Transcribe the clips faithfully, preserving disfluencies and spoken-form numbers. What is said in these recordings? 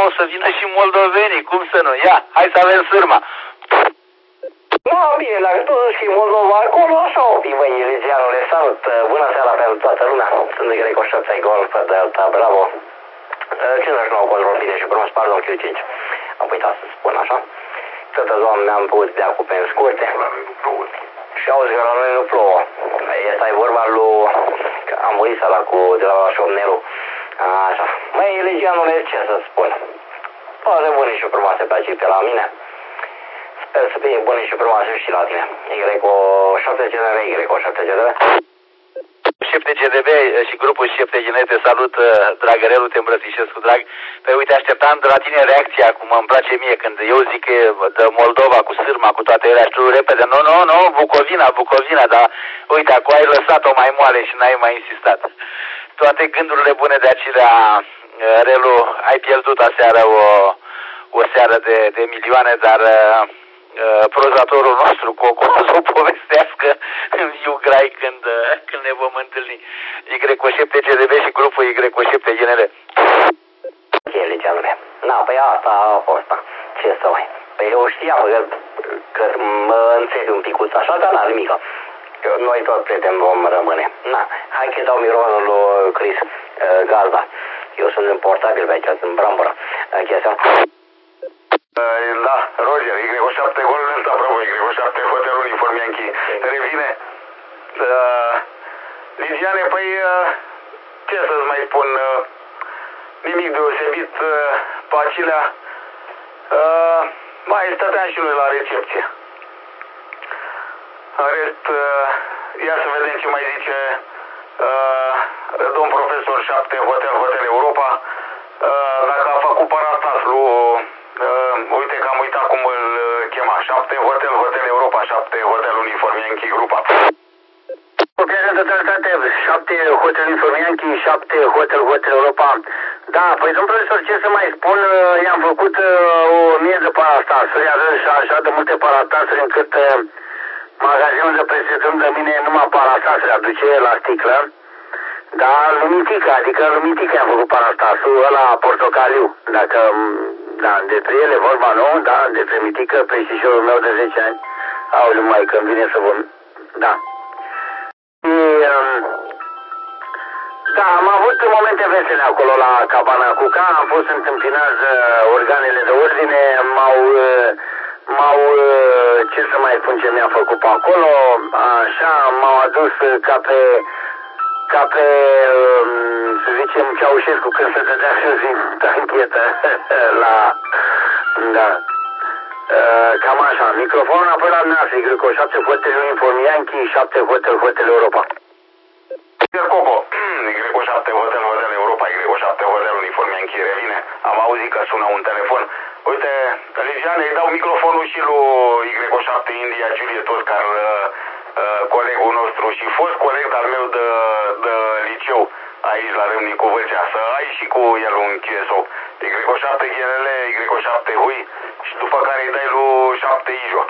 o să vină și moldovenii, cum să nu? Ia, hai să avem sârma. Da, bine, dacă tu și Moldova acolo, așa o fi, băi, Eligianule, salut, bună seara pentru toată lumea. Sunt de Greco șapte Golf Delta, bravo. cincizeci și nouă control bine și frumos, pardon, Q cinci. Am uitat să spun așa. Toată ziua mi-am pus de acum pe scurte. Și auzi că la noi nu plouă. Asta e vorba lui... Am murit ăla cu de la șomnerul. Așa. Măi, Eligianule, ce să spun? Toate bune și frumoase pe aici, pe la mine. Sper să fie bune și frumoase și la tine. Greco șapte G D B, Greco șapte G D B. șapte G D B și grupul șapte G N te salut, dragărelul, te îmbrățișez cu drag. Păi uite, așteptam de la tine reacția, cum îmi place mie, când eu zic că de Moldova cu sârma, cu toate ele, și tu repede, nu, nu, nu, Bucovina, Bucovina, dar uite, acum ai lăsat-o mai moale și n-ai mai insistat. Toate gândurile bune de acelea, Relu, ai pierdut aseară o, o seară de, de milioane, dar... Uh, prozatorul nostru, Coco, să o povestească în viu grai când, uh, când ne vom întâlni. Y șapte G D B și grupul Y șapte G N L. Eligianule. Na, păi asta a fost, da. Ce să mai... Păi eu știam că, că mă înțeleg un picuț așa, dar n-are nimic. Noi tot prieteni vom rămâne. Na, hai că dau mironul lui Chris uh, Gazda. Eu sunt în portabil pe aici, în Brambora. Chestia. Da, Roger, Y șapte Golf Delta, bravo, Y șapte Hotel Uniform Yankee, revine. Uh, Ligiane, păi, uh, ce să-ți mai spun, uh, nimic deosebit, uh, pe acelea, uh, mai stăteam și noi la recepție. În rest, uh, ia să vedem ce mai zice uh, domn profesor șapte Hotel Hotel Europa, uh, dacă a făcut parastas lui... Uh, uite că am uitat cum îl uh, chema. șapte Hotel Hotel Europa, șapte Hotel Uniform Yankee Grupa. În totalitate, șapte Hotel Uniform Yankee, șapte Hotel Hotel Europa. Da, păi domn profesor, ce să mai spun, uh, i-am făcut uh, o mie de parastasuri, avem și așa de multe parastasuri încât uh, magazinul de prescripțiuni de mine numai parastasuri aduce la sticlă. Da, lumitică, adică lumitică am făcut parastasul ăla portocaliu, dacă... Da, despre ele vorba, nu? Da, despre mitică, peștișorul meu de zece ani. Aoleu, mai că îmi vine să vă... Da. Și, um, da, am avut momente vesele acolo la Cabana Cuca, am fost întâmpinați uh, organele de ordine, m-au... Uh, m-au... Uh, ce să mai spun ce mi-a făcut pe acolo, așa, m-au adus uh, ca pe... ca pe, să zicem, Ceaușescu când se dădea și zi anchetă la, da, cam așa. Microfonul apoi la noastră, Greco șapte Hotel Uniform Yankee, șapte Hotel Hotel Europa. Coco, Greco șapte Hotel Hotel Europa, Greco șapte Hotel Uniform Yankee, revine. Am auzit că sună un telefon. Uite, Ligiane, îi dau microfonul și lui Greco șapte India Juliet Oscar, Uh, colegul nostru și fost coleg al meu de, de liceu aici la Râmnicu Vâlcea, să ai și cu el un Q S O. Y șapte G N L, Y șapte Hui și după care îi dai lui șapte Ijo.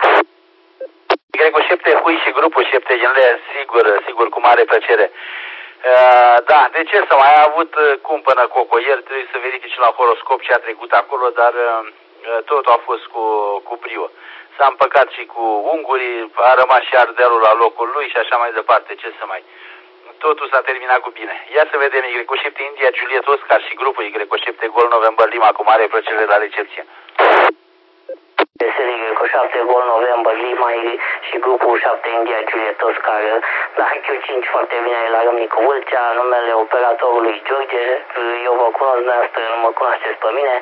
Y șapte Hui și grupul șapte G N L, sigur, sigur, cu mare plăcere. Uh, da, de ce să mai a avut uh, cumpănă Coco? Ieri trebuie să verifici la horoscop ce a trecut acolo, dar uh, totul a fost cu, cu brio. S-a împăcat și cu ungurii, a rămas și Ardealul la locul lui și așa mai departe, ce să mai... Totul s-a terminat cu bine. Ia să vedem Y șapte India, Juliet Oscar și grupul Y șapte Gol November Lima, cu mare plăcere la recepție. Este Y șapte Gol November Lima și grupul șapte India, Juliet Oscar. La Q cinci foarte bine la Râmnicu Vâlcea, numele operatorului George. Eu vă cunosc, dumneavoastră nu mă cunoașteți pe mine.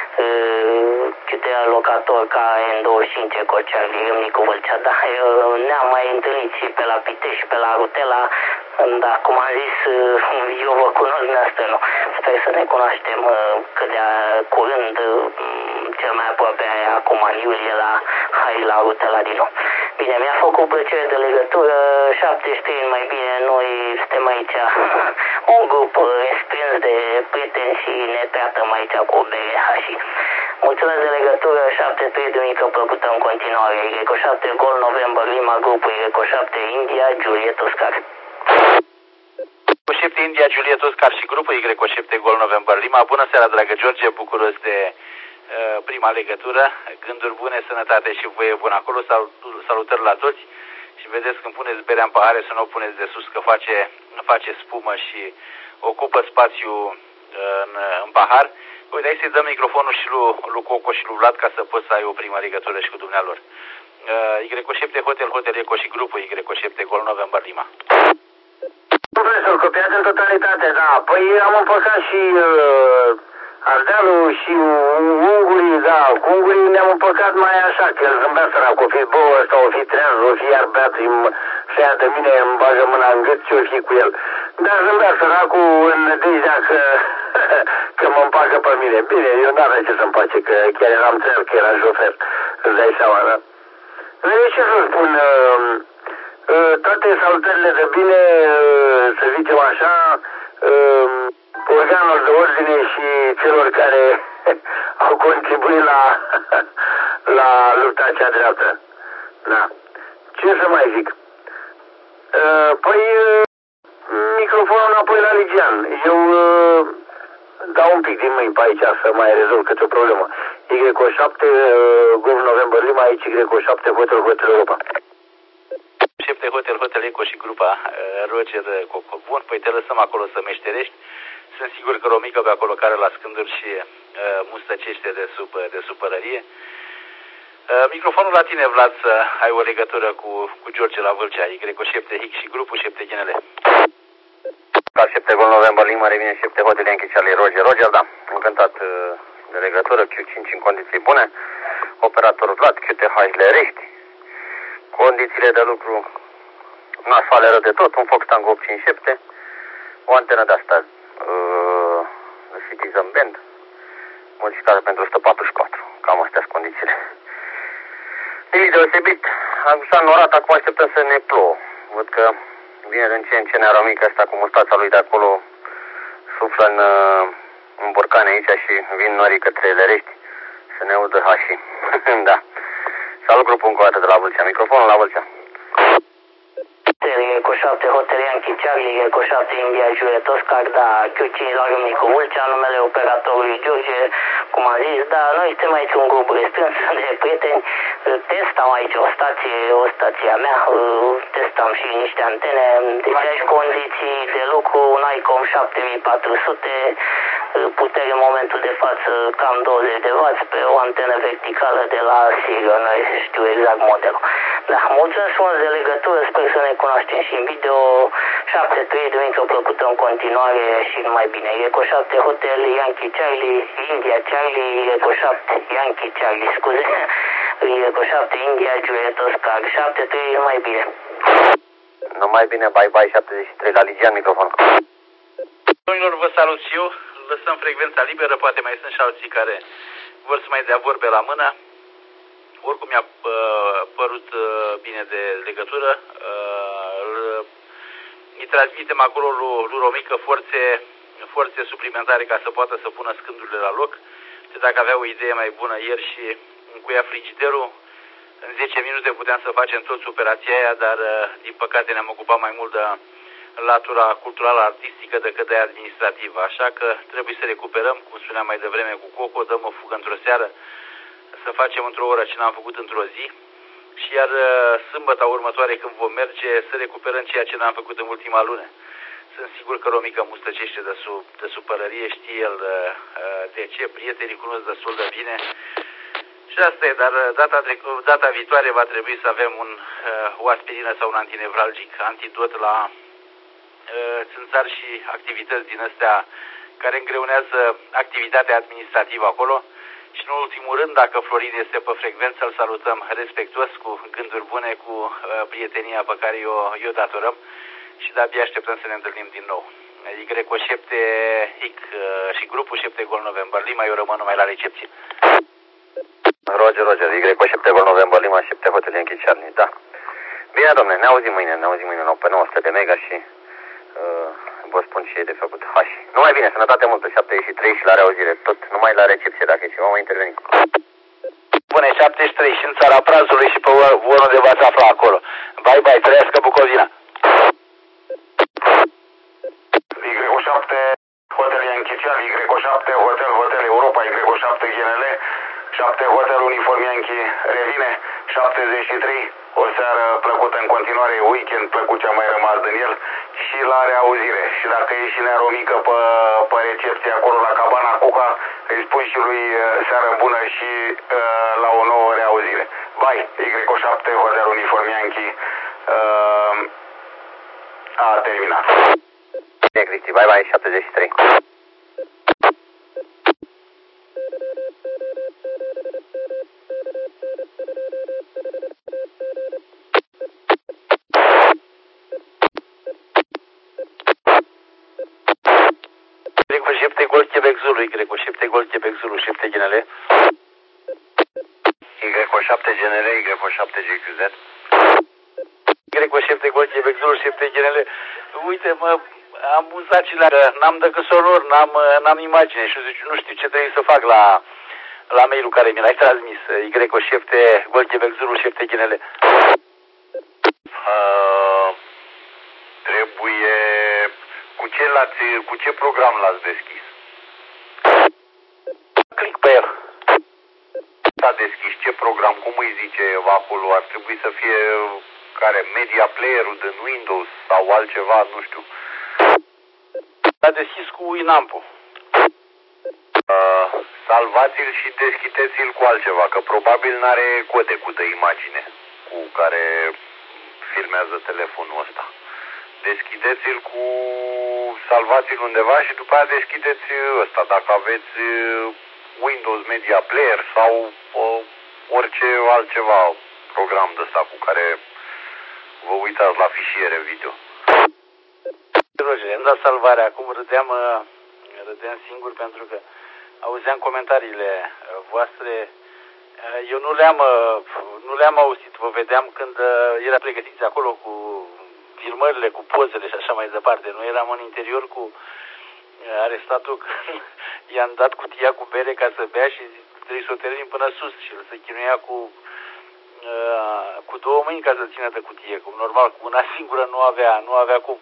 Câte alocator ca N douăzeci și cinci Ecocear din Râmnicu Vâlcea, da, ne-am mai întâlnit și pe la Pitești și pe la Rutela, da, cum am zis, eu vă cunosc, dumneavoastră nu. Sper să ne cunoaștem cât de curând, cel mai aproape acum în iulie la, hai la Rutela din nou. Bine, mi-a făcut plăcere de legătură, șaptezeci și trei mai bine, noi suntem aici un grup restrâns de prieteni și ne tratăm aici cu o bere și mulțumesc de legătură, șapte trei de mică plăcută în continuare, Y șapte Gol November Lima, grupul Y șapte India, Juliet Oscar. șapte India Juliet Oscar și grupul Y șapte Gol November Lima. Bună seara, dragă George, bucuros de uh, prima legătură. Gânduri bune, sănătate și voie bună acolo. Salut, salutări la toți. Și vedeți, când puneți berea în pahare, să nu o puneți de sus, că face, face spumă și ocupă spațiu uh, în, în pahar. Uite, hai să-i dăm microfonul și lui, lui Coco și lui Vlad ca să poți să ai o primă legătură și cu dumnealor. Uh, Y șapte Hotel Hotel Eco și grupul Y șapte Gol November Lima. Profesor, copiat în totalitate, da. Păi am împăcat și uh, Ardealul și ungurii, da. Cu ungurii ne-am împăcat mai așa, că el zâmbea sărac, o fi bău ăsta, o fi treaz, o fi iar beat, și aia de mine îmi bagă mâna în gât și o fi cu el. Dar zâmbea săracul în nădejdea că, că mă împacă pe mine. Bine, eu n-aveam ce să-mi face, că chiar eram treaz, că era șofer, îți dai seama, da? Vede ce să spun... Uh, toate salutările de bine, să zicem așa, organelor de ordine și celor care au contribuit la, la lupta cea dreaptă. Da. Ce să mai zic? Păi, microfonul înapoi la Ligian. Eu dau un pic din mâini pe aici să mai rezolv câte o problemă. Y șapte, Golf November Lima, aici Y șapte, Hotel Hotel Europa. șapte Hotel Hotel Eco și grupa uh, Roger Coco. Bun, păi te lăsăm acolo să meșterești. Sunt sigur că Romica pe acolo care la scânduri și uh, mustăcește de, sub, de supărărie. Uh, microfonul la tine, Vlad, să ai o legătură cu, cu George la Vâlcea, Y șapte Hix și grupul șapte Ginele. Car șapte Gol November Lima, revine șapte Hotel Yankee Charlie Roger. Roger, da, încântat uh, de legătură, Q cinci în condiții bune, operatorul Vlad, Q T H Lerești, condițiile de lucru nasoale rău de tot, un Fox Tango opt cinci șapte, o antenă de asta uh, de Citizen Band, modificată pentru o sută patruzeci și patru, cam astea sunt condițiile. Nimic deosebit, s-a înnorat, acum așteptăm să ne plouă. Văd că vine din ce în ce nearomică asta cu mustața lui de acolo, suflă în, uh, în borcane aici și vin norii către Lerești să ne audă hașii. Da. Salut grupul încă o dată de la Vâlcea. Microfonul la Vâlcea. Eco șapte Hotel Yankee Charlie, Eco șapte India Juliet Oscar, da, Q cinci la Râmnicu Vâlcea, numele operatorului George, cum am zis, da, noi suntem aici un grup restrâns de prieteni, testam aici o stație, o stație a mea, testam și niște antene, deci aici condiții de lucru, un ICOM șapte mii patru sute, putere în momentul de față cam douăzeci de wați pe o antenă verticală de la Sirius, noi știu exact modelul. Da, mulțumesc frumos de legătură, sper să ne cunoaștem și în video. Șapte trei, doriți o plăcută în continuare și numai bine. Eco șapte Hotel Yankee Charlie, India Charlie, Eco șapte Yankee Charlie, scuze, Eco șapte India Juliet Oscar, șapte trei, numai bine. Numai bine, bye bye, șaptezeci și trei la Ligian, microfon. Domnilor, vă salut și eu, lăsăm frecvența liberă, poate mai sunt și alții care vor să mai dea vorbe la mână. Oricum mi-a părut bine de legătură, îi transmitem acolo lui, lui Romică forțe, forțe suplimentare ca să poată să pună scândurile la loc. Și dacă avea o idee mai bună ieri și încuia frigiderul, în zece minute puteam să facem toți operația aia, dar din păcate ne-am ocupat mai mult de latura culturală artistică decât de administrativă. Așa că trebuie să recuperăm, cum spuneam mai devreme cu Coco, dăm o fugă într-o seară, să facem într-o oră ce n-am făcut într-o zi și iar sâmbăta următoare când vom merge să recuperăm ceea ce n-am făcut în ultima lună. Sunt sigur că Romica mustăcește de, sub, de supărărie, știe el de ce, prietenii cunosc destul de bine și asta e, dar data, data viitoare va trebui să avem un, o aspirină sau un antinevralgic, antidot la țânțari și activități din astea care îngreunează activitatea administrativă acolo. Și în ultimul rând, dacă Florin este pe frecvență, îl salutăm respectuos, cu gânduri bune, cu uh, prietenia pe care o datorăm și de-abia așteptăm să ne întâlnim din nou. Y șapte Hic uh, și grupul șapte Gol November Lima, eu rămân numai la recepție. Roger, Roger, Y șapte Gol November Lima, șapte Hotel Yankee Charlie, da. Bine, domne, ne auzim mâine, ne auzim mâine pe nouă sute de mega și uh, vă spun ce e de făcut hași. Numai bine, sănătate multă, șaptezeci și trei și la reauzire, tot numai la recepție, dacă e ceva mai interveni. Bune, șaptezeci și trei și în țara Prazului și pe unul de v-ați afla acolo. Bye, bye, trăiască Bucovina! șapte Hotel, Hotel Europa, Y șapte G N L, șapte Hotel Uniform Yankee revine, șaptezeci și trei, o seară plăcută în continuare, weekend plăcut ce a mai rămas din el și la reauzire. Și dacă e și Nero mică pe, pe recepție acolo la Cabana Cuca, îi spun și lui seară bună și uh, la o nouă reauzire. Bye, Y șapte Hotel Uniform Yankee uh, a terminat. Bine, Cristi, bye bye, șaptezeci și trei. Y șapte Golf Quebec Zulu, Y șapte Golf Quebec Zulu, șapte G N L. Y șapte G N L, Y șapte G Q Z. Y șapte Golf Quebec Zulu, șapte G N L. Uite, mă, am amuzat și la că n-am decât sonor, n-am, n-am imagine și zic, nu știu ce trebuie să fac la, la mail-ul care mi l-ai transmis. Y șapte Golf Quebec Zulu, șapte G N L. Uh, trebuie... Cu ce, l-ați, cu ce program l-ați deschis? Click pe el. S-a deschis ce program, cum îi zice acolo? Ar trebui să fie care? Media player-ul din Windows sau altceva, nu știu. S-a deschis cu Winamp-ul. Uh, salvați-l și deschideți-l cu altceva, că probabil n-are codecul de imagine cu care filmează telefonul ăsta. Deschideți-l cu... salvați-l undeva și după aia deschideți ăsta, dacă aveți Windows Media Player sau uh, orice altceva program de ăsta cu care vă uitați la fișiere video. Roger, am dat salvarea, acum râdeam, râdeam singur pentru că auzeam comentariile voastre. Eu nu le-am, nu le-am auzit, vă vedeam când era pregătiți acolo cu filmările, cu pozele și așa mai departe. Nu eram în interior cu arestatul când i-am dat cutia cu bere ca să bea și trebuie să o termin până sus și el se chinuia cu, cu două mâini ca să țină de cutie, cum normal, cu una singură nu avea, nu avea cum.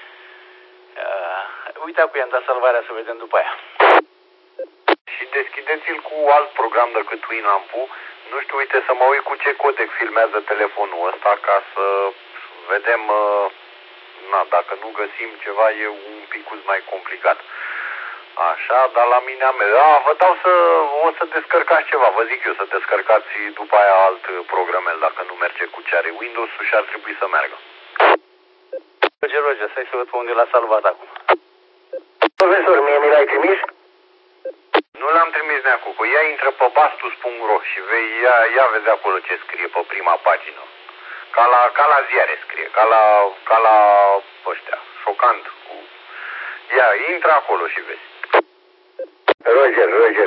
Uh, uita cu i-am dat salvarea să vedem după aia. Și deschideți-l cu alt program decât Winamp-ul. Nu știu, uite, să mă uit cu ce codec filmează telefonul ăsta ca să vedem, uh, na, dacă nu găsim ceva e un picuț mai complicat. Așa, dar la mine am... A, vă dau să... o să descărcați ceva, vă zic eu, să descărcați după aia alt programel dacă nu merge cu ce are Windows-ul și ar trebui să meargă. Roger, Roger, stai să văd pe unde l-a salvat acum. Profesor, mie mi l-ai trimis? Nu l-am trimis neacu, cu ea intră pe bastus punct ro și vei, ia, ia vezi acolo ce scrie pe prima pagină. Ca la, ca la ziare scrie, ca la, ca la ăștia, șocant. Cu... Ia, intră acolo și vezi. Roger, Roger.